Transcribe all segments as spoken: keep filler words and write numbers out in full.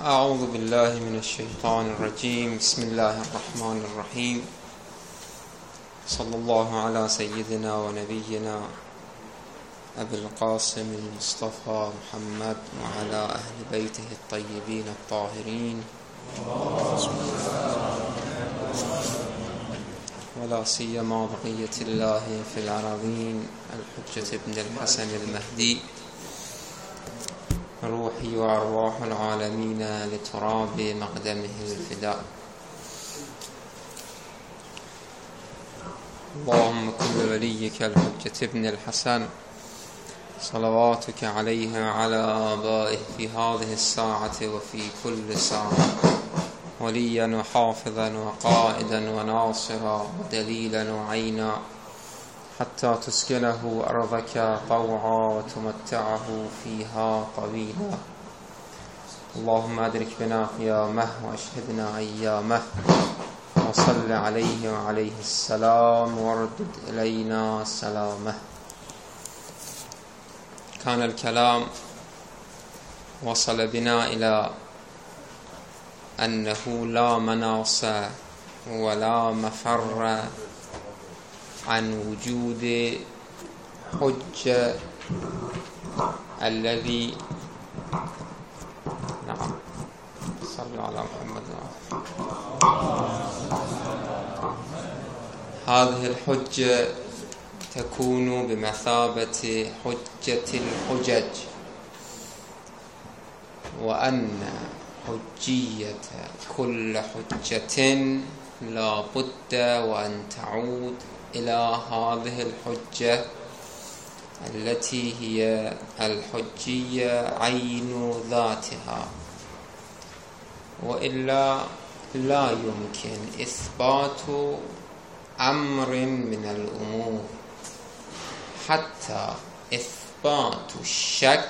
أعوذ بالله من الشيطان الرجيم. بسم الله الرحمن الرحيم. صلى الله على سيدنا ونبينا أبي القاسم المصطفى محمد وعلى أهل بيته الطيبين الطاهرين، ولا سيما بقية الله في العربين الحجة ابن الحسن المهدي، روحي وأرواح العالمين لتراب مقدمه الفداء. اللهم كل وليك الحجة ابن الحسن صلواتك عليه وعلى آبائه في هذه الساعة وفي كل ساعة، وليا وحافظا وقائدا وناصرا ودليلا وعينا، حتى تسكنه أرضك طوعا وتمتعه فيها طويلا. اللهم أدرك بنا قيامه وأشهدنا أيامه، وصل عليه وعليه السلام واردد إلينا سلامه. كان الكلام وصل بنا إلى أنه لا مناص ولا مفر عن وجود حجة الذي نعم صلى على محمد. هذه الحجة تكون بمثابة حجة الحجج، وأن حجية كل حجة لا بد وأن تعود إلى هذه الحجة التي هي الحجية عين ذاتها، وإلا لا يمكن إثبات أمر من الأمور، حتى إثبات الشك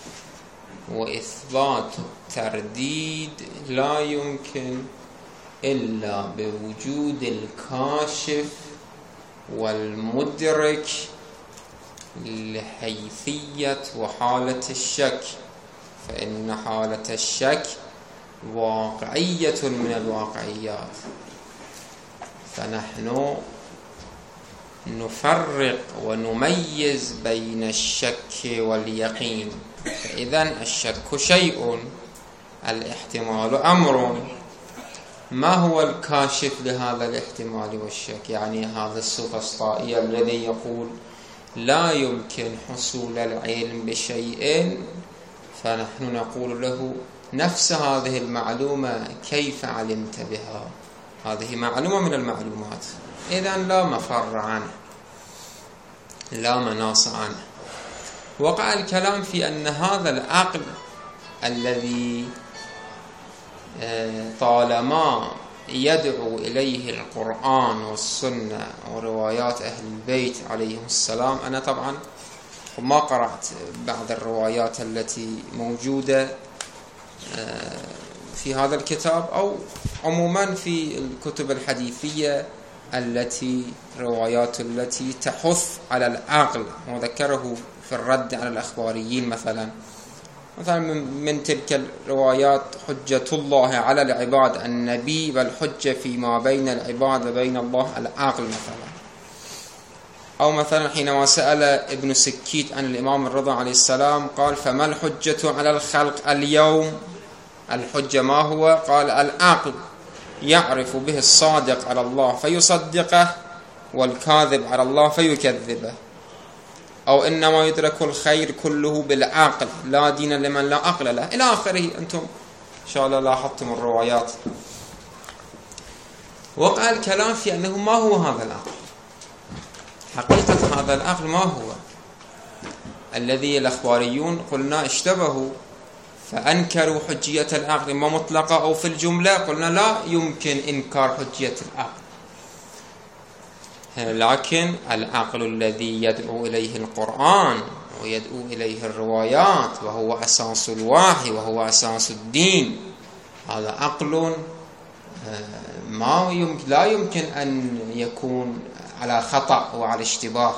وإثبات الترديد لا يمكن إلا بوجود الكاشف والمدرك لحيثية وحالة الشك، فإن حالة الشك واقعية من الواقعيات، فنحن نفرق ونميز بين الشك واليقين. فإذن الشك شيء، الاحتمال أمر. ما هو الكاشف لهذا الاحتمال والشك؟ يعني هذا السوفسطائي الذي يقول لا يمكن حصول العلم بشيء، فنحن نقول له نفس هذه المعلومة كيف علمت بها؟ هذه معلومة من المعلومات، إذن لا مفر عنه، لا مناص عنه. وقع الكلام في أن هذا العقل الذي طالما يدعو إليه القرآن والسنة وروايات أهل البيت عليهم السلام، أنا طبعا ما قرأت بعض الروايات التي موجودة في هذا الكتاب أو عموما في الكتب الحديثية التي روايات التي تحث على العقل، وذكره في الرد على الأخباريين مثلا مثلا من تلك الروايات حجة الله على العباد النبي، والحجة فيما بين العباد وبين الله العقل مثلا. أو مثلا حينما سأل ابن سكيت عن الإمام الرضا عليه السلام قال فما الحجة على الخلق اليوم؟ الحجة ما هو؟ قال العقل يعرف به الصادق على الله فيصدقه، والكاذب على الله فيكذبه. أو إنما يدرك الخير كله بالعقل، لا دين لمن لا عقل له، إلى آخره. أنتم إن شاء الله لاحظتم الروايات. وقع الكلام في أنه ما هو هذا العقل، حقيقة هذا العقل ما هو، الذي الأخباريون قلنا اشتبهوا فأنكروا حجية العقل إما مطلقة أو في الجملة. قلنا لا يمكن إنكار حجية العقل، لكن العقل الذي يدعو إليه القرآن ويدعو إليه الروايات وهو أساس الوحي وهو أساس الدين، هذا عقل ما يمكن لا يمكن أن يكون على خطأ وعلى اشتباه.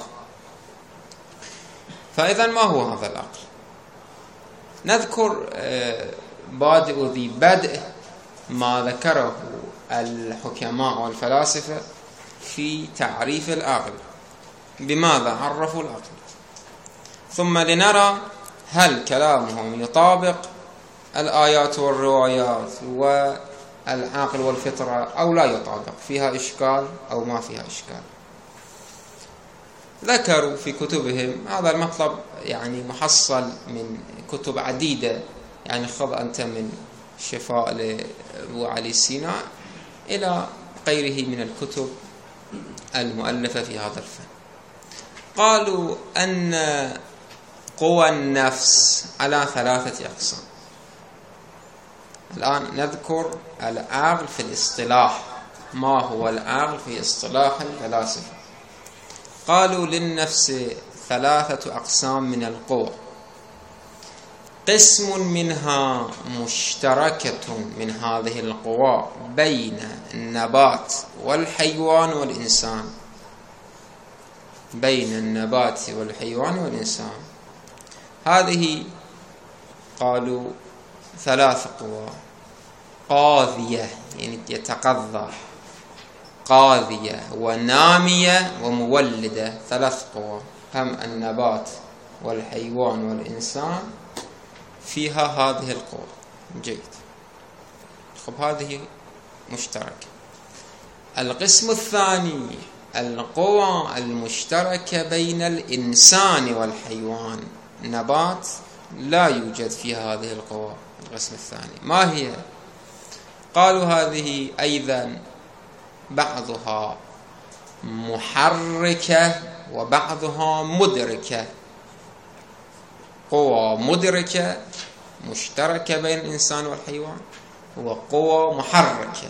فإذا ما هو هذا العقل؟ نذكر بادئ ذي بدء ما ذكره الحكماء والفلاسفة في تعريف العقل، بماذا عرفوا العقل، ثم لنرى هل كلامهم يطابق الآيات والروايات والعقل والفطرة أو لا يطابق، فيها إشكال أو ما فيها إشكال. ذكروا في كتبهم هذا المطلب يعني محصل من كتب عديدة، يعني خذ أنت من شفاء لأبو علي السيناء إلى غيره من الكتب المؤلفة في هذا الفن. قالوا أن قوى النفس على ثلاثة أقسام. الآن نذكر العقل في الاصطلاح، ما هو العقل في اصطلاح الفلاسفة. قالوا للنفس ثلاثة أقسام من القوى، قسم منها مشتركة من هذه القوى بين النبات والحيوان والإنسان، بين النبات والحيوان والإنسان. هذه قالوا ثلاث قوى: قاذية يعني يتقضى، قاذية ونامية ومولدة، ثلاث قوى، هم النبات والحيوان والإنسان فيها هذه القوى. جيد، خب هذه مشتركة. القسم الثاني القوى المشتركة بين الإنسان والحيوان، النبات لا يوجد فيها هذه القوى. القسم الثاني ما هي؟ قالوا هذه أيضا بعضها محركة وبعضها مدركة. قوى مدركة مشتركة بين الإنسان والحيوان، وقوى محركة.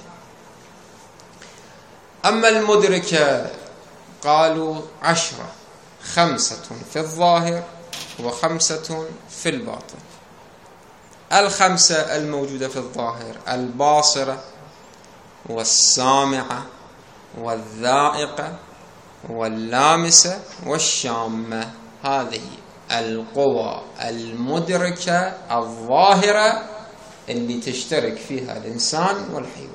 أما المدركة قالوا عشرة، خمسة في الظاهر وخمسة في الباطن. الخمسة الموجودة في الظاهر: الباصرة والسامعة والذائقة واللامسة والشامة. هذه القوى المدركة الظاهرة اللي تشترك فيها الإنسان والحيوان.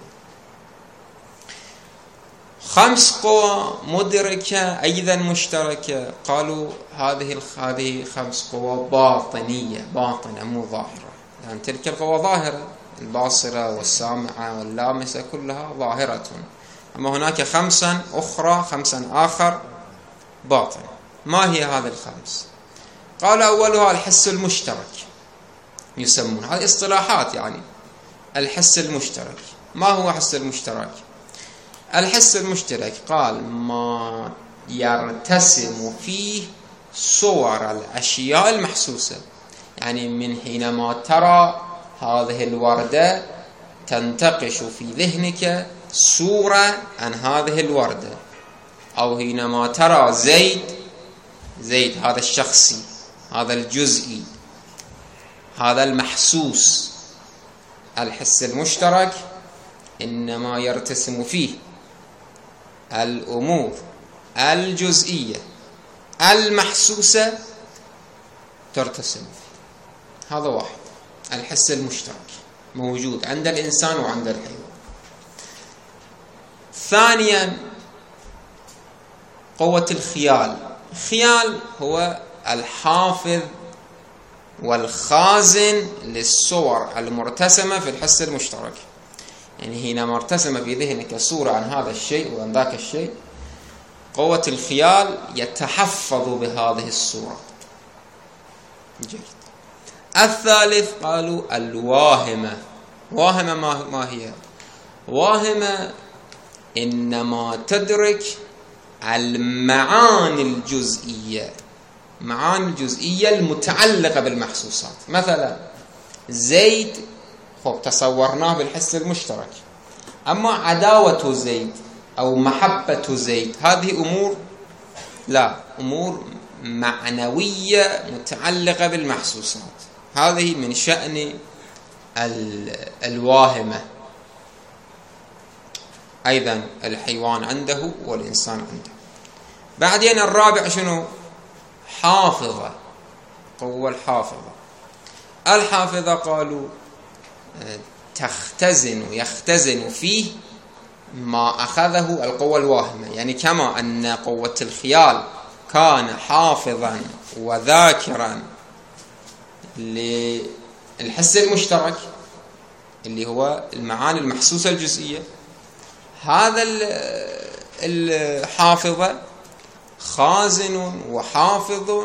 خمس قوى مدركة أيضا مشتركة، قالوا هذه هذه خمس قوى باطنية، باطنة مو ظاهرة، لأن يعني تلك القوى ظاهرة، الباصرة والسامعة واللامسة كلها ظاهرة، أما هناك خمسا أخرى، خمسا آخر باطن. ما هي هذه الخمس؟ قال أولها الحس المشترك، يسمون هذه اصطلاحات يعني. الحس المشترك، ما هو حس المشترك؟ الحس المشترك قال ما يرتسم فيه صور الأشياء المحسوسة، يعني من حينما ترى هذه الوردة تنتقش في ذهنك صورة عن هذه الوردة، أو حينما ترى زيد، زيد هذا الشخصي، هذا الجزئي، هذا المحسوس. الحس المشترك إنما يرتسم فيه الأمور الجزئية المحسوسة ترتسم فيه. هذا واحد، الحس المشترك موجود عند الإنسان وعند الحيوان. ثانيا قوة الخيال. الخيال هو الحافظ والخازن للصور المرتسمة في الحس المشترك، يعني حينما ارتسم في ذهنك صورة عن هذا الشيء وعن ذاك الشيء، قوة الخيال يتحفظ بهذه الصورة. جيد. الثالث قالوا الواهمة. واهمة ما هي؟ واهمة إنما تدرك المعاني الجزئية، معاني الجزئية المتعلقة بالمحسوسات. مثلا زيد، خب تصورناه بالحس المشترك، أما عداوة زيد أو محبة زيد هذه أمور لا، أمور معنوية متعلقة بالمحسوسات، هذه من شأن الواهمة. أيضا الحيوان عنده والإنسان عنده. بعدين الرابع شنو؟ حافظة، قوة الحافظة. الحافظة قالوا تختزن يختزن فيه ما أخذه القوة الواهمة. يعني كما أن قوة الخيال كان حافظا وذاكرا للحس المشترك اللي هو المعاني المحسوسة الجزئية، هذا الحافظة خازن وحافظ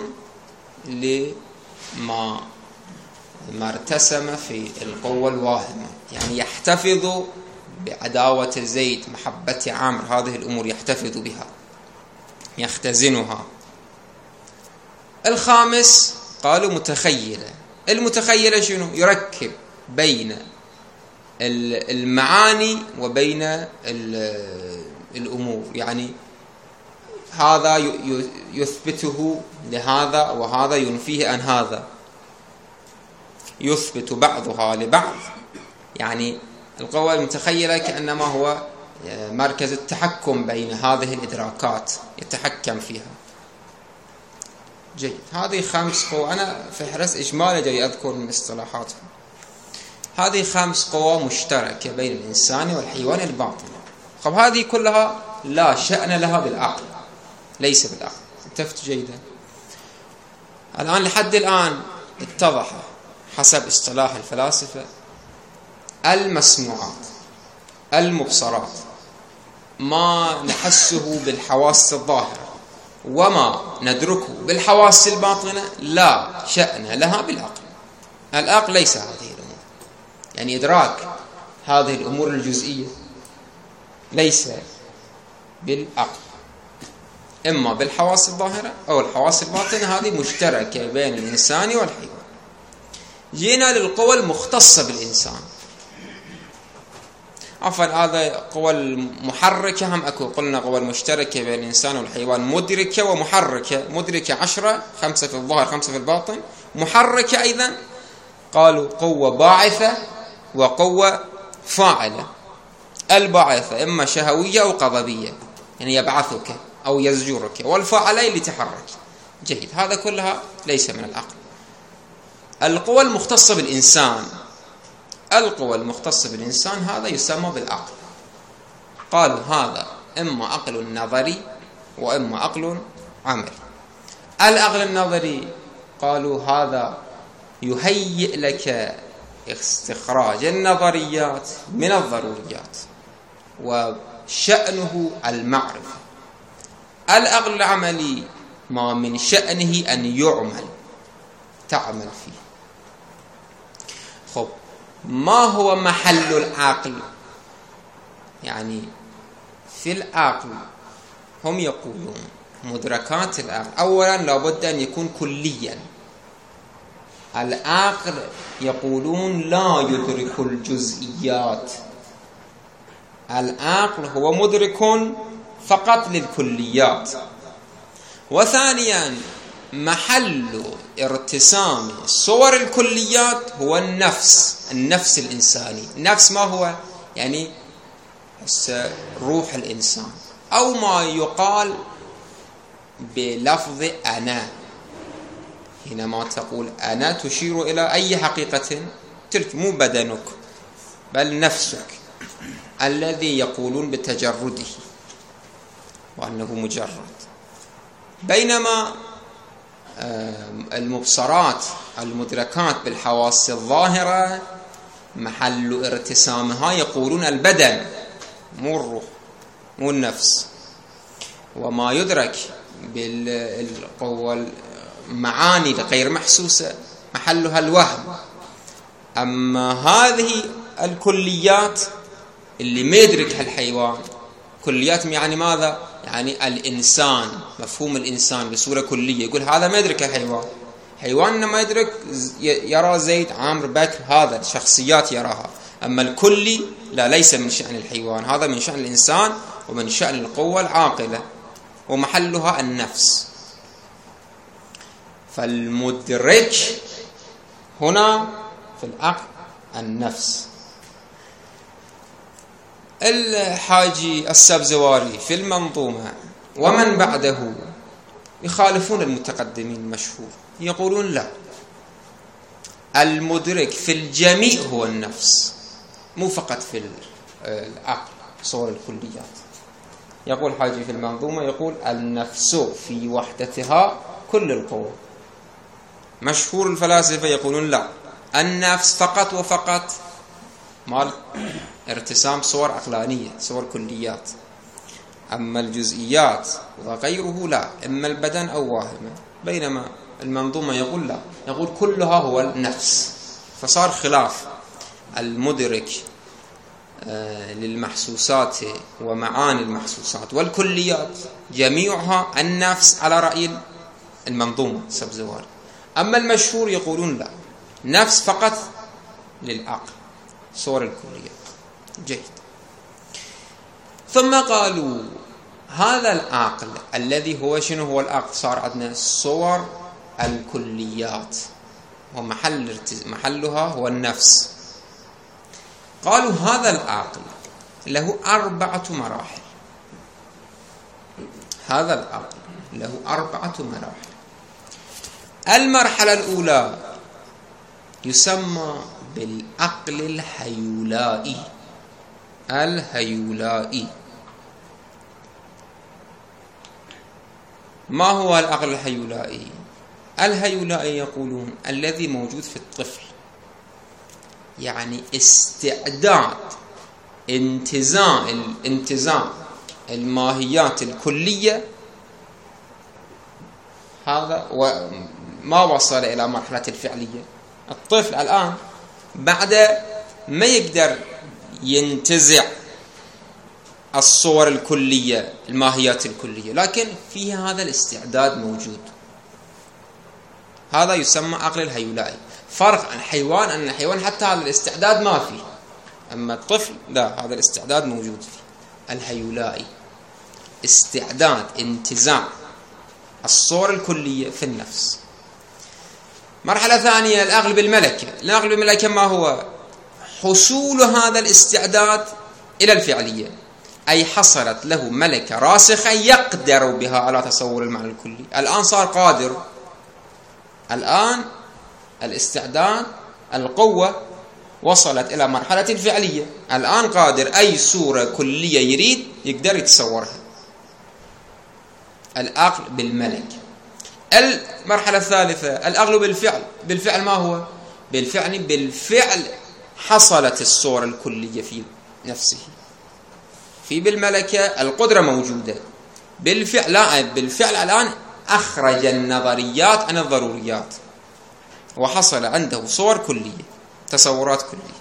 لما ما ارتسم في القوة الواهمة. يعني يحتفظ بعداوة زيد، محبة عمرو، هذه الأمور يحتفظ بها يختزنها. الخامس قالوا متخيلة. المتخيلة شنو؟ يركب بين المعاني وبين الأمور، يعني هذا يثبته لهذا وهذا ينفيه عن هذا، يثبت بعضها لبعض. يعني القوة المتخيلة كأنما هو مركز التحكم بين هذه الإدراكات، يتحكم فيها. جيد، هذه خمس قوى. أنا في حرص إجمالي جاي أذكر من اصطلاحاتهم. هذه خمس قوى مشتركة بين الإنسان والحيوان الباطن. طب هذه كلها لا شأن لها بالعقل، ليس بالعقل. انتبهت جيدا؟ الآن لحد الآن اتضح حسب اصطلاح الفلاسفة المسموعات المبصرات ما نحسه بالحواس الظاهرة وما ندركه بالحواس الباطنة لا شأن لها بالعقل. العقل ليس هذه الأمور، يعني إدراك هذه الأمور الجزئية ليس بالعقل، إما بالحواس الظاهرة أو الحواس الباطنة. هذه مشتركة بين الإنسان والحيوان. جينا للقوى المختصة بالإنسان. عفوا، هذا قوى المحركة هم أكو. قلنا قوى المشتركة بين الإنسان والحيوان مدركة ومحركة. مدركة عشرة، خمسة في الظاهر خمسة في الباطن. محركة أيضا قالوا قوة باعثة وقوة فاعلة. الباعثة إما شهوية أو غضبية، يعني يبعثك أو يزجرك، والفاعلة اللي تحرك. جيد، هذا كلها ليس من العقل. القوى المختصة بالإنسان، القوى المختصة بالإنسان هذا يسمى بالعقل. قالوا هذا إما عقل نظري وإما عقل عملي. العقل النظري قالوا هذا يهيئ لك استخراج النظريات من الضروريات وشأنه المعرفة. العقل العملي ما من شأنه أن يعمل، تعمل فيه. خب، ما هو محل العقل؟ يعني في العقل هم يقولون مدركات العقل أولا لابد أن يكون كليا. العقل يقولون لا يدرك الجزئيات، العقل هو مدرك فقط للكليات. وثانيا محل ارتسام صور الكليات هو النفس، النفس الإنساني. النفس ما هو؟ يعني روح الإنسان، أو ما يقال بلفظ أنا. حينما تقول أنا تشير إلى أي حقيقة تلك، مو بدنك بل نفسك الذي يقولون بتجرده وأنه مجرد. بينما المبصرات المدركات بالحواس الظاهرة محل ارتسامها يقولون البدن، مو الروح مو النفس. وما يدرك بالقوة المعاني غير محسوسة محلها الوهم. أما هذه الكليات اللي ما يدركها الحيوان، كليات يعني ماذا؟ يعني الإنسان، مفهوم الإنسان بصورة كلية، يقول هذا ما يدرك الحيوان. حيوان ما يدرك، يرى زيد عمرو بكر، هذا الشخصيات يراها. أما الكلي لا، ليس من شأن الحيوان، هذا من شأن الإنسان ومن شأن القوة العاقلة ومحلها النفس. فالمدرك هنا في العقل النفس. الحاجي السبزواري في المنظومة ومن بعده يخالفون المتقدمين المشهور، يقولون لا، المدرك في الجميع هو النفس، مو فقط في العقل صور الكليات. يقول حاجي في المنظومة، يقول النفس في وحدتها كل القوى. مشهور الفلاسفة يقولون لا، النفس فقط وفقط مال ارتسام صور عقلانية، صور كليات، أما الجزئيات وغيره لا، إما البدن أو واهمة. بينما المنظومة يقول لا، يقول كلها هو النفس. فصار خلاف المدرك للمحسوسات ومعاني المحسوسات والكليات جميعها النفس على رأي المنظومة سبزوار. أما المشهور يقولون لا، نفس فقط للعقل صور الكليات. جيد. ثم قالوا هذا العقل الذي هو شنو هو العقل؟ صار عندنا صور الكليات ومحل محلها هو النفس. قالوا هذا العقل له أربعة مراحل. هذا العقل له أربعة مراحل. المرحلة الأولى يسمى بالعقل الهيولائي. الهيولائي. ما هو العقل الهيولائي؟ الهيولائي يقولون الذي موجود في الطفل، يعني استعداد انتزاع الانتزاع الماهيات الكلية، هذا وما وصل إلى مرحلة الفعلية. الطفل الآن بعد ما يقدر ينتزع الصور الكلية الماهيات الكلية، لكن فيها هذا الاستعداد موجود. هذا يسمى عقل الهيولائي. فرق عن حيوان، أن الحيوان حتى هذا الاستعداد ما فيه، أما الطفل لا، هذا الاستعداد موجود فيه. الهيولائي استعداد انتزاع الصور الكلية في النفس. مرحلة ثانية العقل بالملكة. العقل بالملكة ما هو؟ حصول هذا الاستعداد إلى الفعلية، أي حصلت له ملكة راسخة يقدر بها على تصور المعنى الكلي. الآن صار قادر، الآن الاستعداد القوة وصلت إلى مرحلة الفعلية، الآن قادر أي صورة كلية يريد يقدر يتصورها. العقل بالملكة. المرحلة الثالثة العقل بالفعل. بالفعل ما هو؟ بالفعل بالفعل حصلت الصورة الكلية في نفسه. في بالملكة القدرة موجودة، بالفعل لا، بالفعل الآن أخرج النظريات عن الضروريات وحصل عنده صور كلية، تصورات كلية.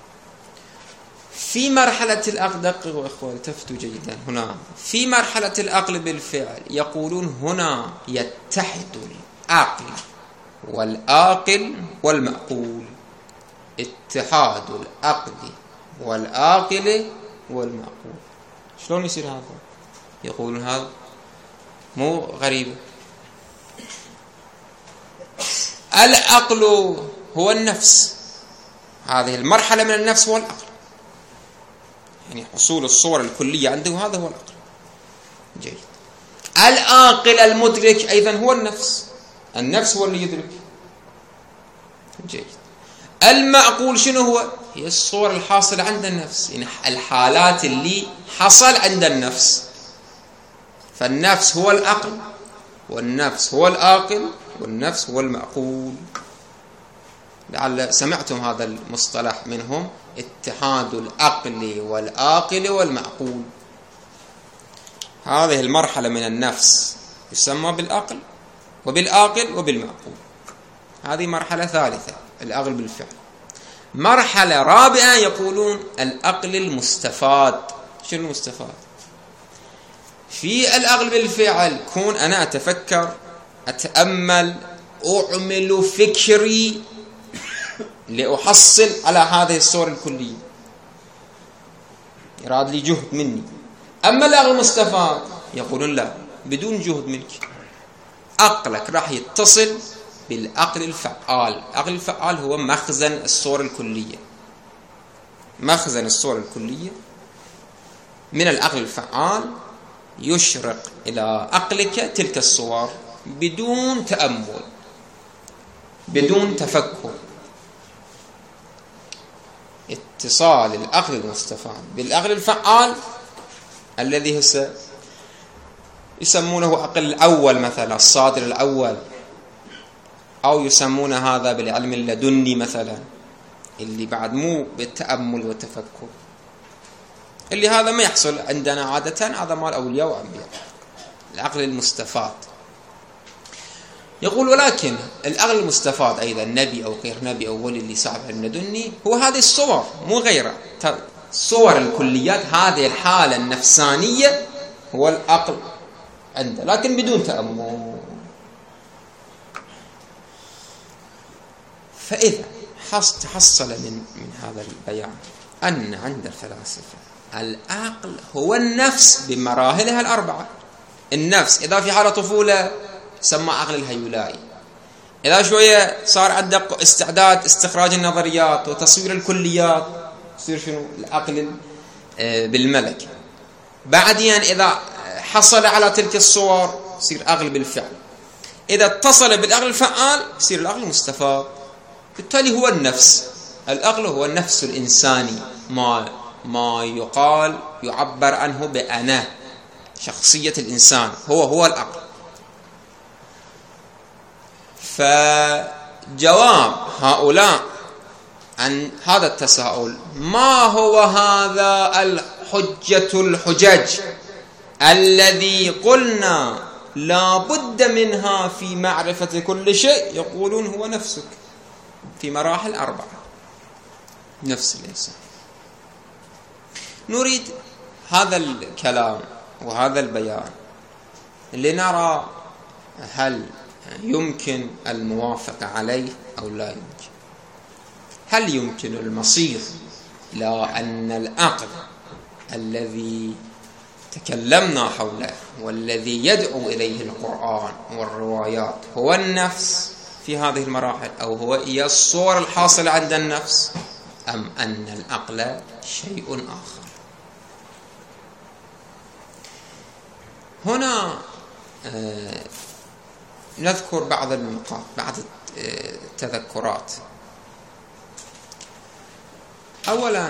في مرحلة العقل، دققوا إخوة التفتوا جيدا هنا، في مرحلة العقل بالفعل يقولون هنا يتحد العقل والعاقل والمعقول. اتحاد العقل والعاقل والمعقول. شلون يصير هذا؟ يقولون هذا مو غريب. العقل هو النفس، هذه المرحلة من النفس هو العقل، يعني حصول الصور الكلية عنده هذا هو العقل. جيد. العاقل المدرك أيضا هو النفس، النفس هو اللي يدرك. جيد. المعقول شنو هو؟ هي الصور الحاصلة عند النفس، يعني الحالات اللي حصل عند النفس. فالنفس هو العقل، والنفس هو العاقل، والنفس هو المعقول. لعل سمعتم هذا المصطلح منهم، اتحاد العقل والعاقل والمعقول. هذه المرحلة من النفس يسمى بالعقل وبالعاقل وبالمعقول. هذه مرحلة ثالثة العقل بالفعل. مرحلة رابعة يقولون العقل المستفاد. شنو المستفاد؟ في العقل بالفعل كون أنا أتفكر، أتأمل، أعمل فكري لأحصل على هذه الصور الكلية، يراد لي جهد مني. أما العقل المستفاد يقولون لا، بدون جهد منك، عقلك راح يتصل بالعقل الفعال. العقل الفعال هو مخزن الصور الكلية، مخزن الصور الكلية من العقل الفعال يشرق إلى عقلك تلك الصور بدون تأمل، بدون تفكر، اتصال العقل المستفاد بالعقل الفعال الذي هسه يسمونه عقل الأول مثلا، الصادر الأول، أو يسمون هذا بالعلم اللدني مثلا، اللي بعد مو بالتأمل والتفكر، اللي هذا ما يحصل عندنا عادة، هذا مال أولياء وأنبياء، العقل المستفاد. يقول ولكن العقل المستفاد أيضا نبي أو غير نبي أو ولي اللي صاحب علم لدني هو هذه الصور مو غيرها، صور الكليات، هذه الحالة النفسانية هو العقل عنده، لكن بدون تأمل. فإذا تحصل من من هذا البيان أن عند الفلاسفة العقل هو النفس بمراحلها الأربعة. النفس إذا في حالة طفولة سمى عقل الهيولائي، إذا شوية صار عندك استعداد استخراج النظريات وتصوير الكليات يصير شنو؟ العقل بالملك. بعدين إذا حصل على تلك الصور يصير عقل بالفعل. إذا اتصل بالعقل الفعال يصير العقل المستفاد. بالتالي هو النفس، العقل هو النفس الإنساني، ما ما يقال يعبر عنه بأنا، شخصية الإنسان هو هو العقل. فجواب هؤلاء عن هذا التساؤل، ما هو هذا الحجة الحجج الذي قلنا لا بد منها في معرفة كل شيء؟ يقولون هو نفسك في مراحل أربعة، نفس الإنسان. نريد هذا الكلام وهذا البيان لنرى هل يمكن الموافقة عليه أو لا يمكن. هل يمكن المصير إلى أن العقل الذي تكلمنا حوله والذي يدعو إليه القرآن والروايات هو النفس في هذه المراحل، أو هو هي الصور الحاصلة عند النفس، أم أن العقل شيء آخر؟ هنا آه نذكر بعض النقاط، بعض التذكرات. أولا،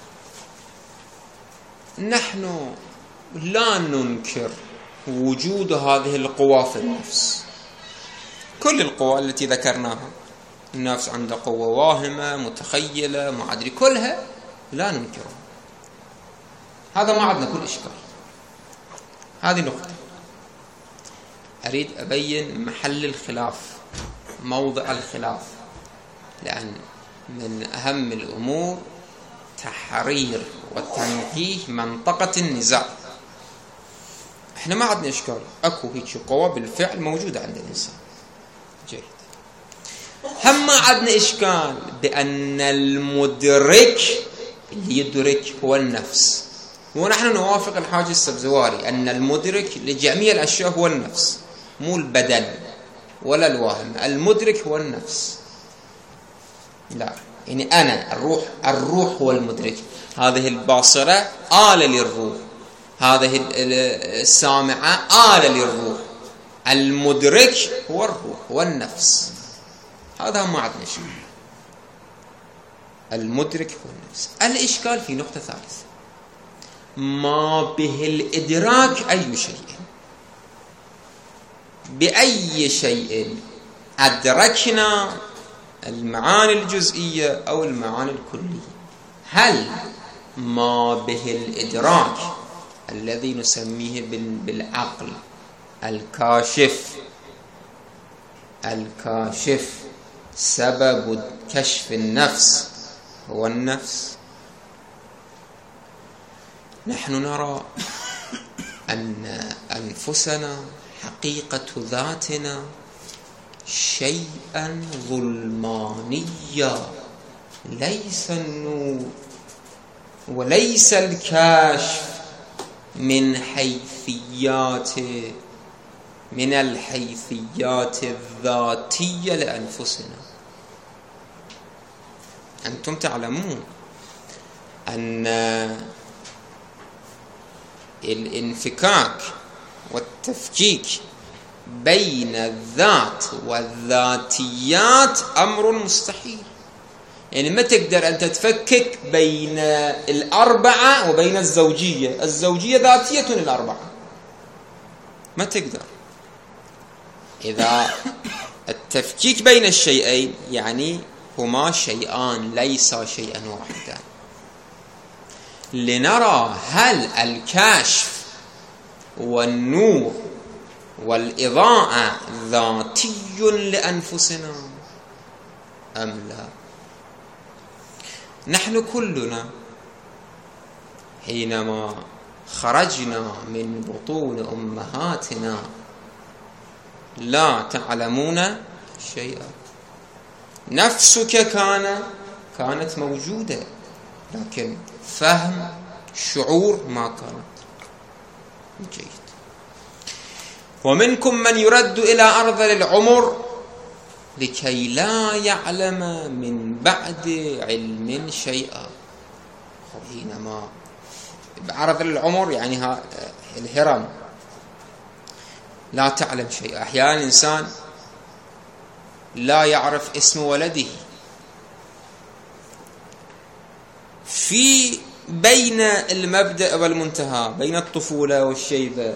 نحن لا ننكر وجود هذه القوى في النفس، كل القوى التي ذكرناها، النفس عنده قوة واهمة متخيلة ما أدري، كلها لا ننكرها، هذا ما عندنا كل إشكال. هذه نقطة أريد أبين محل الخلاف، موضع الخلاف، لأن من أهم الأمور تحرير وتنقيه منطقة النزاع. احنا ما عندنا إشكال، أكو هيك قوة بالفعل موجودة عند الإنسان، جيد. هم ما عندنا إشكال بأن المدرك اللي يدرك هو النفس، ونحن نوافق الحاج السبزواري أن المدرك لجميع الأشياء هو النفس، مو البدن ولا الواهم، المدرك هو النفس. لا، يعني أنا الروح، الروح هو المدرك. هذه الباصرة آلة للروح، هذه السامعة آلة للروح، المدرك هو الروح، هو النفس. هذا ما عندنا شيء، المدرك هو النفس. الإشكال في نقطة ثالثة، ما به الإدراك أي شيء، بأي شيء أدركنا المعاني الجزئية أو المعاني الكلية. هل ما به الإدراك الذي نسميه بالعقل الكاشف، الكاشف سبب كشف النفس هو النفس؟ نحن نرى أن أنفسنا حقيقة ذاتنا شيئا ظلمانيا، ليس النور وليس الكشف من حيثيات من الحيثيات الذاتية لأنفسنا. أنتم تعلمون أن الانفكاك والتفكيك بين الذات والذاتيات أمر مستحيل. يعني ما تقدر أنت تفكك بين الأربعة وبين الزوجية. الزوجية ذاتية للأربعة، ما تقدر. إذا التفكيك بين الشيئين يعني هما شيئان ليس شيئا واحدا. لنرى هل الكشف والنور والإضاءة ذاتي لأنفسنا أم لا. نحن كلنا حينما خرجنا من بطون أمهاتنا لا تعلمون شيئا. نفسك كان كانت موجودة، لكن فهم شعور ما كانت. جيد. ومنكم من يرد إلى أرذل العمر لكي لا يعلم من بعد علم شيئا. حينما بعرض العمر يعني ها الهرم، لا تعلم شيئا. أحيانا الإنسان لا يعرف اسم ولده. في بين المبدأ والمنتهى، بين الطفولة والشيبة،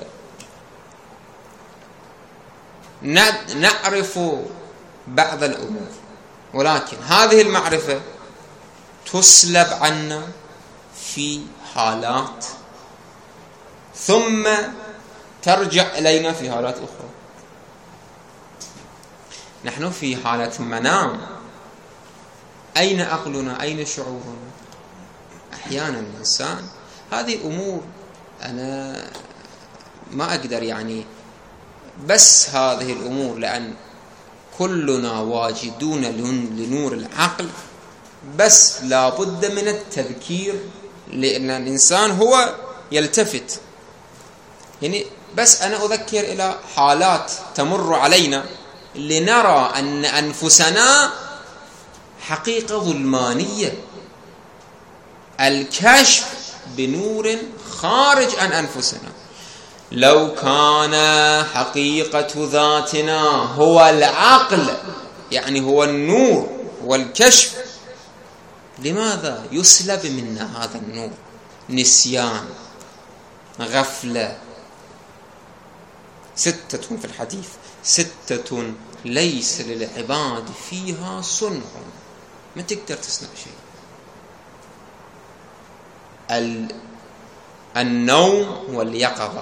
نعرف بعض الأمور، ولكن هذه المعرفة تسلب عنا في حالات ثم ترجع إلينا في حالات أخرى. نحن في حالة منام، أين عقلنا؟ أين شعورنا؟ أحيانا الإنسان هذه أمور أنا ما أقدر يعني بس هذه الأمور، لأن كلنا واجدون لنور العقل، بس لا بد من التذكير، لأن الإنسان هو يلتفت. يعني بس أنا أذكر إلى حالات تمر علينا لنرى أن أنفسنا حقيقة ظلمانية. الكشف بنور خارج عن أنفسنا. لو كان حقيقة ذاتنا هو العقل، يعني هو النور والكشف، لماذا يسلب منا هذا النور؟ نسيان، غفلة. ستة في الحديث، ستة ليس للعباد فيها صنع. ما تقدر تصنع شيء. النوم واليقظة،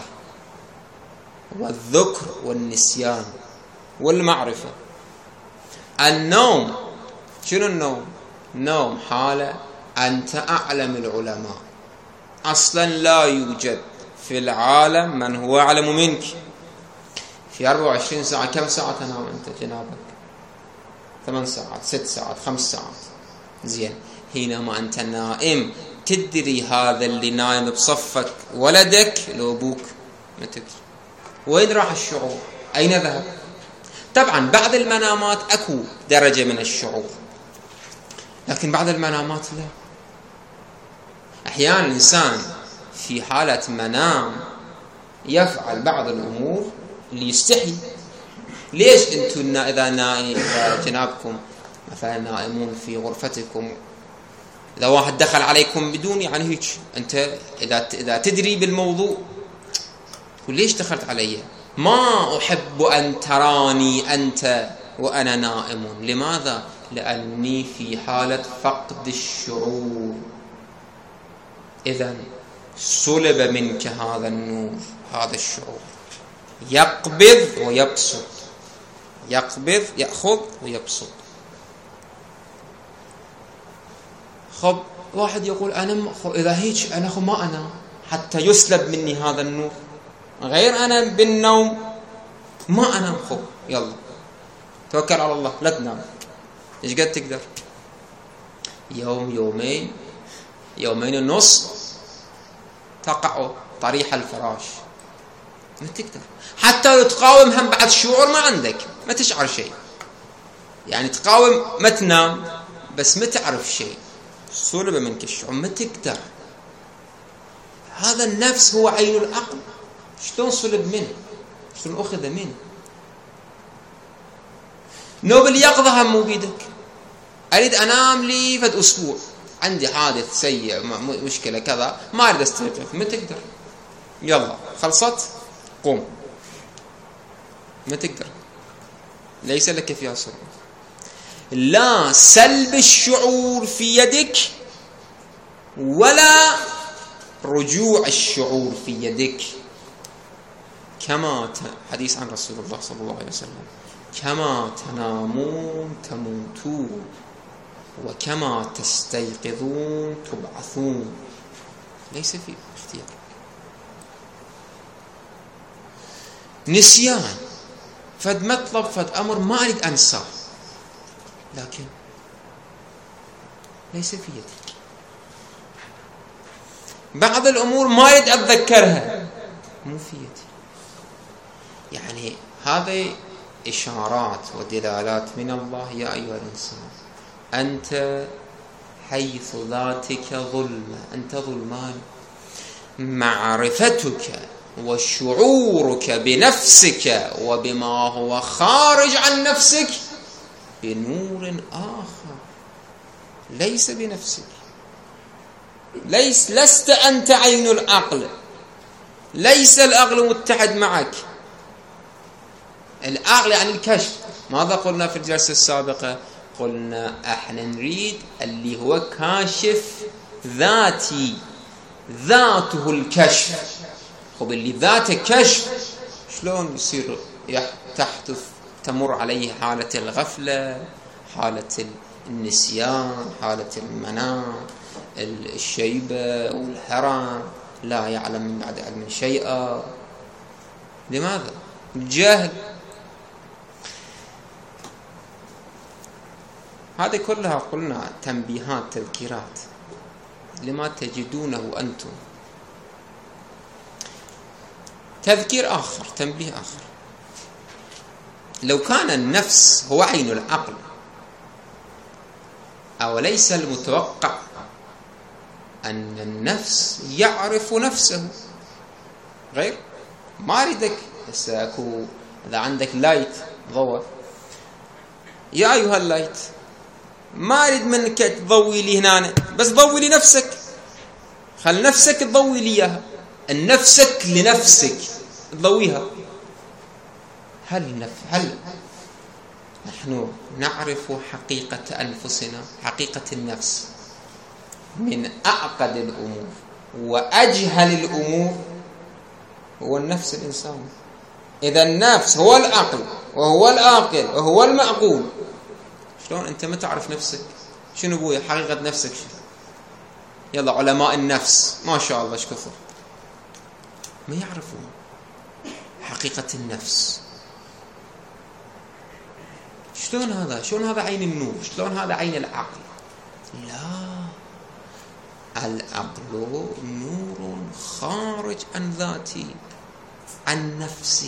والذكر والنسيان والمعرفة. النوم، شنو النوم؟ نوم حالة أنت أعلم العلماء. أصلا لا يوجد في العالم من هو أعلم منك. في أربعة وعشرين ساعة كم ساعة تنام أنت جنابك؟ ثمان ساعات، ست ساعات، خمس ساعات. زين، حينما أنت نائم تدري هذا اللي نايم بصفك ولدك لو أبوك؟ ما تدري. وين راح الشعور؟ أين ذهب؟ طبعا بعض المنامات أكو درجة من الشعور، لكن بعض المنامات لا. أحيانا الإنسان في حالة منام يفعل بعض الأمور اللي يستحي. ليش أنتم إذا نائم، إذا جنابكم مثلا نائمون في غرفتكم، إذا واحد دخل عليكم بدون يعني هيك، أنت إذا إذا تدري بالموضوع تقول ليش دخلت علي؟ ما أحب أن تراني أنت وأنا نائم. لماذا؟ لأني في حالة فقد الشعور. إذن سلب منك هذا النور، هذا الشعور. يقبض ويبسط، يقبض يأخذ ويبسط. خب واحد يقول أنا إذا هيك أنا خب ما أنا حتى يسلب مني هذا النور، غير أنا بالنوم ما أنام. خب يلا توكل على الله، لا تنام. إيش قد تقدر؟ يوم يومين يومين ونص تقع طريح الفراش، ما تقدر. حتى لو تقاوم هم بعد شعور ما عندك، ما تشعر شيء. يعني تقاوم ما تنام بس ما تعرف شيء، سلب منك الشعور، ما تقدر. هذا النفس هو عين العقل، شلون سلب منه؟ شلون أخذ منه؟ نوب اليقظة هم مو بيدك. أريد أنام لي فد أسبوع، عندي حادث سيء مشكلة كذا ما أريد أستيقظ، ما تقدر. يلا خلصت قوم، ما تقدر، ليس لك فيها سرعة. لا سلب الشعور في يدك ولا رجوع الشعور في يدك. كما حديث عن رسول الله صلى الله عليه وسلم: كما تنامون تموتون وكما تستيقظون تبعثون. ليس في اختيار. نسيان فد مطلب فد أمر ما أريد أنساه، لكن ليس في يدك. بعض الأمور ما أريد أتذكرها، مو في يدي. يعني هذه إشارات ودلالات من الله. يا أيها الإنسان أنت حيث ذاتك ظلمة، أنت ظلمان. معرفتك وشعورك بنفسك وبما هو خارج عن نفسك بنور آخر، ليس بنفسك. ليس لست أنت عين العقل، ليس العقل متحد معك. العقل يعني الكشف. ماذا قلنا في الجلسة السابقة؟ قلنا احنا نريد اللي هو كاشف ذاتي، ذاته الكشف. خب اللي ذاته كشف شلون يصير تحدث تمر عليه حالة الغفلة، حالة النسيان، حالة المنام، الشيبة والحرام، لا يعلم من بعد علم شيئا. لماذا؟ الجهل. هذه كلها قلنا تنبيهات، تذكيرات لما تجدونه أنتم. تذكير آخر، تنبيه آخر: لو كان النفس هو عين العقل، أوليس المتوقع أن النفس يعرف نفسه؟ غير ما أريدك هسه أكو إذا عندك لايت ضوء، يا أيها اللايت ما أريد منك تضوي لي هنا، بس ضوي لي نفسك، خل نفسك تضوي لي إياها. النفسك لنفسك تضويها. هل نف... هل نحن نعرف حقيقة أنفسنا؟ حقيقة النفس من أعقد الأمور وأجهل الأمور هو النفس الإنساني. إذا النفس هو العقل وهو العاقل وهو المعقول، شلون أنت ما تعرف نفسك؟ شنو بويا حقيقة نفسك شنو؟ يلا علماء النفس ما شاء الله ايش كثر ما يعرفون حقيقة النفس. شلون هذا؟ شلون هذا عين النور؟ شلون هذا عين العقل؟ لا، العقل نور خارج عن ذاتي، عن نفسي.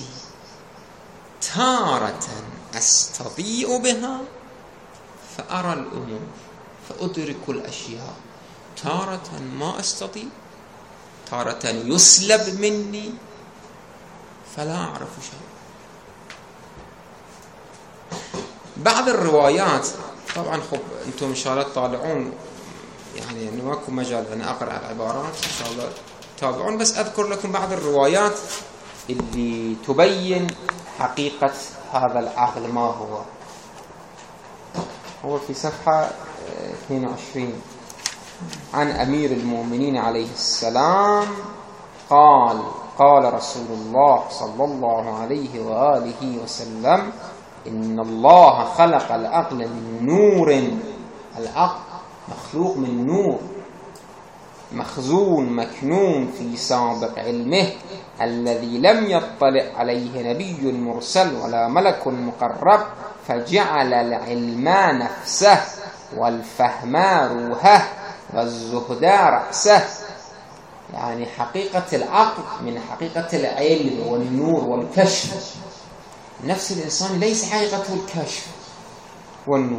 تارة أستضيء بها فأرى الأمور فأدرك الأشياء، تارة ما أستطيع، تارة يسلب مني فلا أعرف شيء. بعض الروايات طبعا خب أنتم إن شاء الله تطالعون، يعني أنه ماكو مجال أن أقرأ العبارات إن شاء الله تابعون، بس أذكر لكم بعض الروايات اللي تبين حقيقة هذا العقل ما هو. هو في صفحة اثنين وعشرين عن أمير المؤمنين عليه السلام قال: قال رسول الله صلى الله عليه وآله وسلم: إن الله خلق العقل من نور. العقل مخلوق من نور، مخزون مكنون في سابق علمه الذي لم يطلع عليه نبي مرسل ولا ملك مقرب، فجعل العلم نفسه والفهم روحه والزهد رأسه. يعني حقيقة العقل من حقيقة العلم والنور والكشف. نفس الإنسان ليس حقيقته الكشف والنور.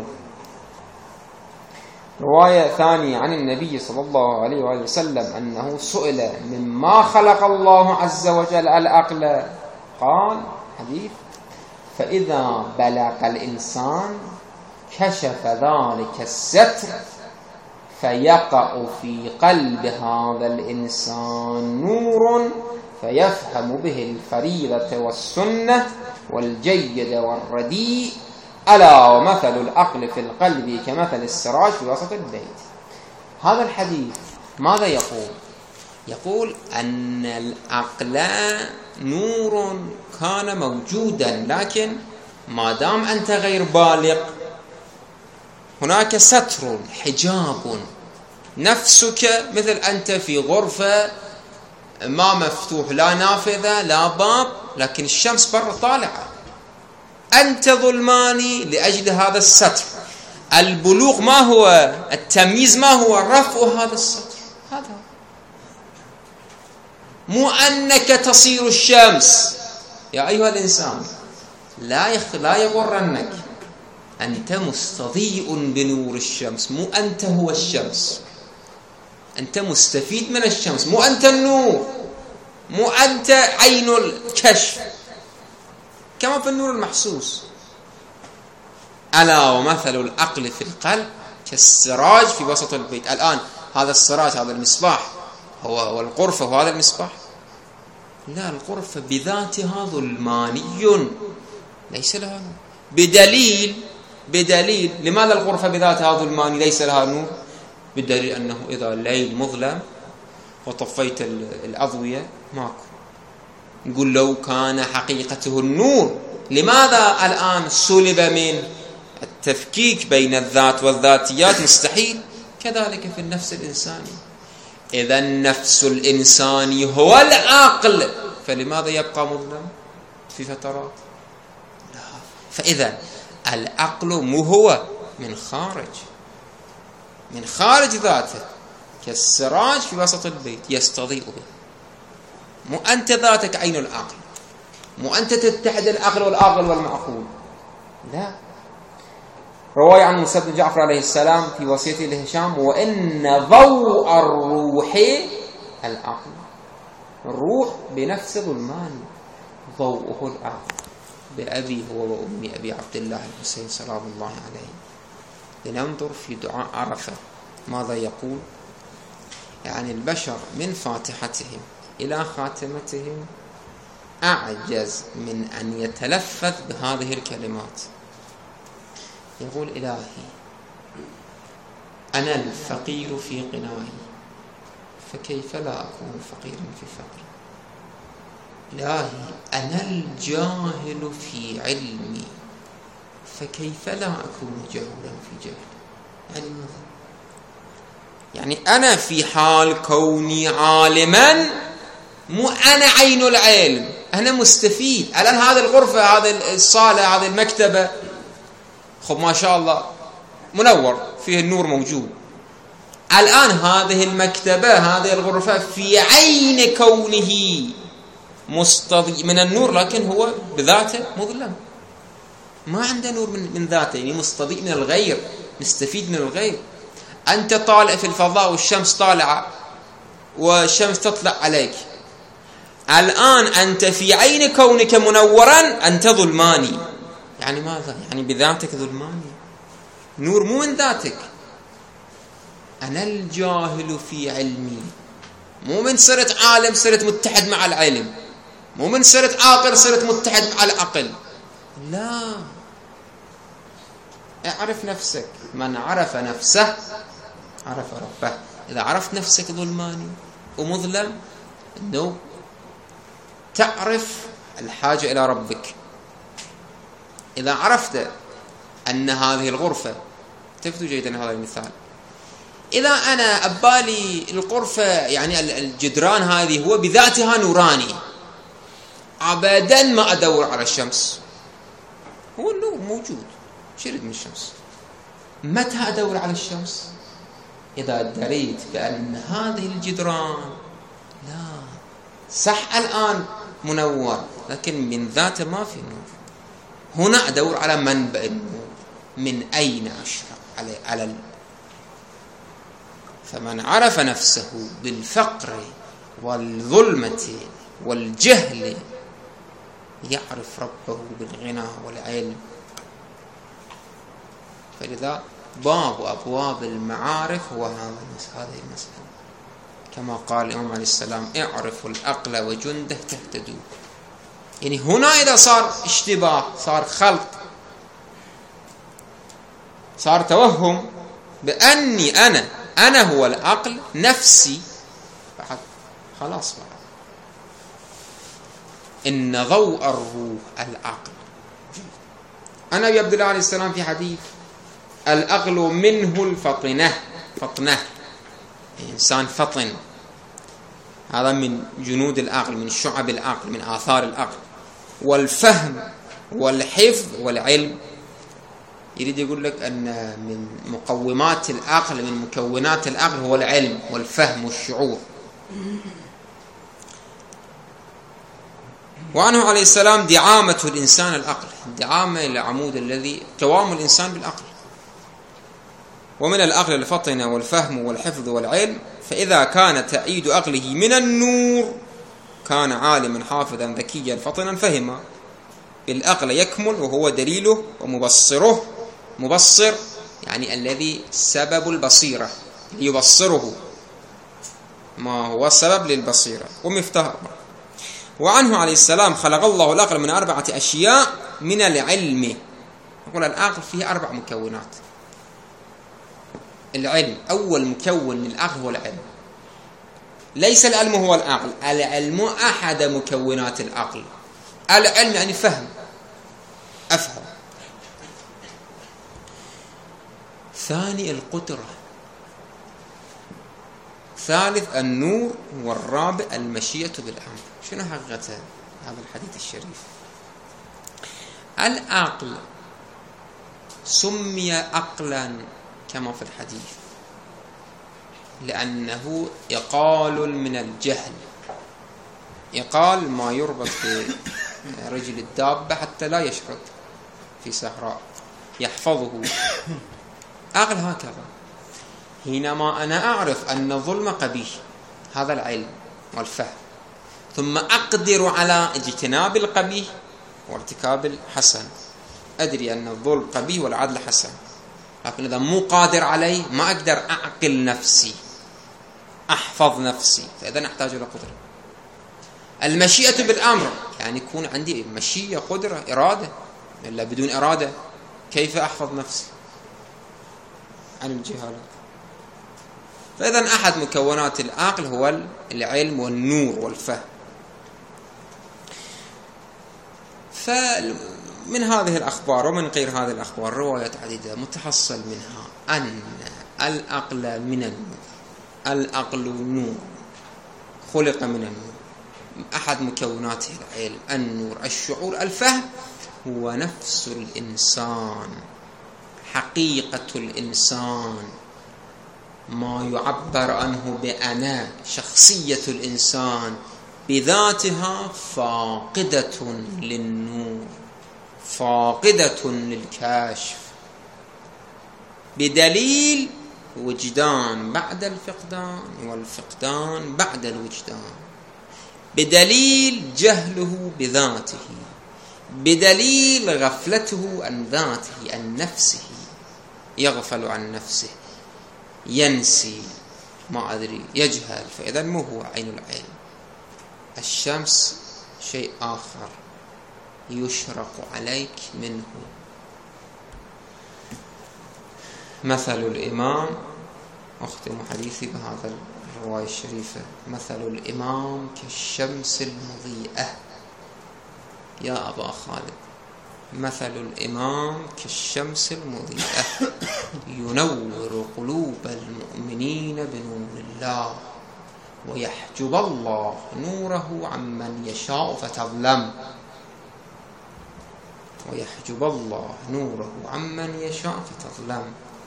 رواية ثانية عن النبي صلى الله عليه وآله وسلم أنه سئل: مما خلق الله عز وجل العقل؟ قال حديث: فإذا بلغ الإنسان كشف ذلك الستر فيقع في قلب هذا الإنسان نور فيفهم به الفريضة والسنة والجيد والرديء. ألا ومثل العقل في القلب كمثل السراج في وسط البيت. هذا الحديث ماذا يقول؟ يقول أن العقل نور كان موجودا، لكن ما دام أنت غير بالغ هناك ستر، حجاب. نفسك مثل أنت في غرفة ما مفتوح، لا نافذة لا باب، لكن الشمس برا طالعة، أنت ظلماني لأجل هذا الستر. البلوغ ما هو؟ التمييز ما هو؟ رفع هذا الستر. هذا مو أنك تصير الشمس. يا أيها الإنسان لا يخ... لا يغرنك، أنت مستضيء بنور الشمس، مو أنت هو الشمس. أنت مستفيد من الشمس، مو أنت النور، مو أنت عين الكشف، كما في النور المحسوس. ألا ومثل العقل في القلب كالسراج في وسط البيت. الآن هذا السراج، هذا المصباح هو والغرفة وهذا المصباح، لا، الغرفة بذاتها ظلماني ليس لها نور. بدليل بدليل لماذا الغرفة بذاتها ظلماني ليس لها نور؟ بدليل أنه إذا الليل مظلم وطفيت الأضوية ماكو. نقول لو كان حقيقته النور، لماذا الآن سلب من التفكيك بين الذات والذاتيات؟ مستحيل. كذلك في النفس الإنساني. إذا النفس الإنساني هو العقل، فلماذا يبقى مظلم في فترات؟ لا. فإذا العقل مو هو، من خارج، من خارج ذاته، كالسراج في وسط البيت يستضيء به. مو أنت ذاتك عين العقل، مو أنت تتحد العقل والعاقل والمعقول، لا. رواية عن موسى بن جعفر عليه السلام في وصيته لهشام: وإن ضوء الروح العقل. الروح بنفس ظلمان، ضوءه العقل. بأبي هو وأمي أبي عبد الله الحسين سلام الله عليه. لننظر في دعاء عرفة ماذا يقول. يعني البشر من فاتحتهم إلى خاتمتهم أعجز من أن يتلفظ بهذه الكلمات. يقول: إلهي أنا الفقير في قناعي، فكيف لا أكون فقيرا في فقري. إلهي أنا الجاهل في علمي، فكيف لا أكون جاهلا في جهلي. يعني ماذا؟ يعني أنا في حال كوني عالما، مو أنا عين العلم، أنا مستفيد. الآن هذه الغرفة، هذه الصالة، هذه المكتبة، خب ما شاء الله منور، فيه النور موجود. الآن هذه المكتبة، هذه الغرفة في عين كونه مستضيء من النور، لكن هو بذاته مظلم، ما عنده نور من, من ذاته، يعني مستضيء من الغير، مستفيد من الغير. أنت طالع في الفضاء والشمس طالعة والشمس تطلع عليك. الآن أنت في عين كونك منورا، أنت ظلماني. يعني ماذا؟ يعني بذاتك ظلماني، نور مو من ذاتك. أنا الجاهل في علمي، مو من صرت عالم صرت متحد مع العلم، مو من صرت عاقل صرت متحد مع العقل، لا. اعرف نفسك. من عرف نفسه عرف ربه. إذا عرفت نفسك ظلماني ومظلم، أنه تعرف الحاجة إلى ربك. إذا عرفت أن هذه الغرفة، تفتوا جيدا هذا المثال، إذا أنا أبالي الغرفة يعني الجدران هذه هو بذاتها نوراني، أبدا ما أدور على الشمس، هو النور موجود، شرد من الشمس. متى أدور على الشمس؟ إذا دريت بأن هذه الجدران لا صح الآن منور، لكن من ذاته ما في نور. هنا أدور على منبع النور، من أين أشرق على على ال... فمن عرف نفسه بالفقر والظلمة والجهل يعرف ربه بالغنى والعلم. فلذا باب أبواب المعارف هو هذه المسألة، كما قال الإمام عليه السلام: اعرفوا العقل وجنده تهتدوا. يعني هنا إذا صار اشتباه، صار خلط، صار توهم بأني أنا أنا هو العقل نفسي، خلاص بقى إن ضوء الروح العقل. أنا أبي عبد الله عليه السلام في حديث: العقل منه الفطنة، فطنة إنسان فطن، هذا من جنود العقل، من شعب العقل، من آثار العقل. والفهم والحفظ والعلم، يريد يقول لك أن من مقومات العقل، من مكونات العقل هو العلم والفهم والشعور. وعنه عليه السلام: دعامة الإنسان العقل، دعامة العمود الذي قوام الإنسان بالعقل. ومن العقل الفطن والفهم والحفظ والعلم، فإذا كان تأييد عقله من النور كان عالما حافظا ذكيا فطنا فهما. العقل يكمل وهو دليله ومبصره، مبصر يعني الذي سبب البصيرة، يبصره ما هو السبب للبصيرة ومفتاح. وعنه عليه السلام: خلق الله العقل من أربعة أشياء من العلم. نقول العقل فيه أربع مكونات. العلم أول مكون للعقل هو العلم، ليس العلم هو العقل، العلم أحد مكونات العقل. العلم يعني فهم، أفهم. ثاني القدرة، ثالث النور، والرابع المشيئة بالأمر. شنو حقيقة هذا الحديث الشريف؟ العقل سمي عقلا كما في الحديث لأنه إقال من الجهل، إقال ما يربط برجل الدابة حتى لا يشرد في صحراء، يحفظه. عقل هكذا. حينما أنا أعرف أن الظلم قبيح، هذا العلم والفهم، ثم أقدر على اجتناب القبيح وارتكاب الحسن، أدري أن الظلم قبيح والعدل حسن، لكن إذا مو قادر عليه ما أقدر أعقل نفسي، أحفظ نفسي، فإذا أحتاج إلى قدرة. المشيئة بالأمر يعني يكون عندي مشيئة، قدرة، إرادة، إلا بدون إرادة كيف أحفظ نفسي عن الجهالة؟ فإذا أحد مكونات العقل هو العلم والنور والفهم. فمن هذه الأخبار ومن غير هذه الأخبار روايات عديدة متحصل منها أن العقل من النور، العقل نور، خلق من النور، أحد مكوناته العلم، النور، الشعور، الفهم. هو نفس الإنسان، حقيقة الإنسان، ما يعبر عنه بأنا، شخصية الإنسان بذاتها فاقدة للنور، فاقدة للكشف، بدليل وجدان بعد الفقدان والفقدان بعد الوجدان، بدليل جهله بذاته، بدليل غفلته عن ذاته، عن نفسه، يغفل عن نفسه، ينسي، ما أدري، يجهل. فإذا مو هو عين العلم. الشمس شيء آخر يشرق عليك منه. مثل الإمام، أختم حديثي بهذا الرواية الشريفة: مثل الإمام كالشمس المضيئة. يا أبا خالد، مثل الإمام كالشمس المضيئة ينور قلوب المؤمنين بنور الله، ويحجب الله نوره عمن يشاء فتظلم، ويحجب الله نوره عمن يشاء فتظلم.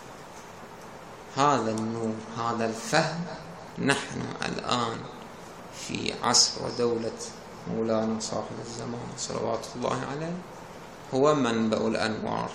هذا النور، هذا الفهم، نحن الآن في عصر ودولة مولانا صاحب الزمان صلوات الله عليه هو منبع الأنوار.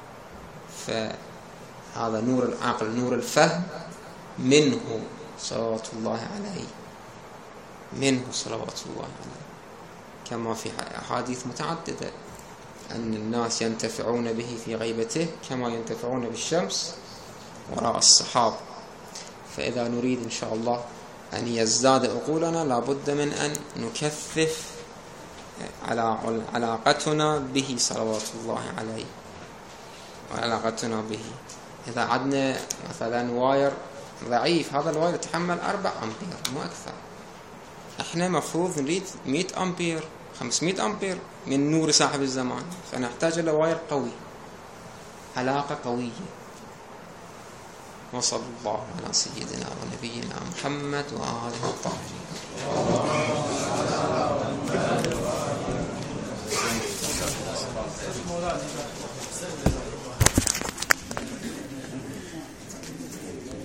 فهذا نور العقل، نور الفهم، منه صلوات الله عليه، منه صلوات الله عليه، كما في أحاديث متعددة. أن الناس ينتفعون به في غيبته كما ينتفعون بالشمس وراء السحاب. فإذا نريد إن شاء الله أن يزداد عقولنا لابد من أن نكثف على علاقتنا به صلوات الله عليه وعلاقتنا به. إذا عدنا مثلا واير ضعيف، هذا الواير يتحمل أربع أمبير مو أكثر، احنا مفروض نريد مئة أمبير خمسمئة أمبير من نور صاحب الزمان، فنحتاج إلى واير قوي، علاقة قوية. وصلى الله على سيدنا ونبينا محمد وآله الطاهرين.